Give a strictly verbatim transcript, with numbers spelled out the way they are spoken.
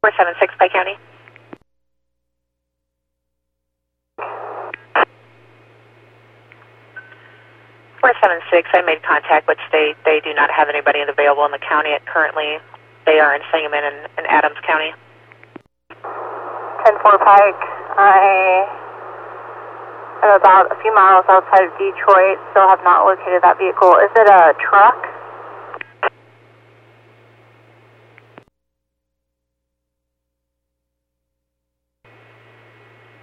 four seven six, Pike County. four seven six, I made contact with state. They do not have anybody available in the county at currently. They are in Sangamon and, and Adams County. ten four Pike, I am about a few miles outside of Detroit. Still have not located that vehicle. Is it a truck?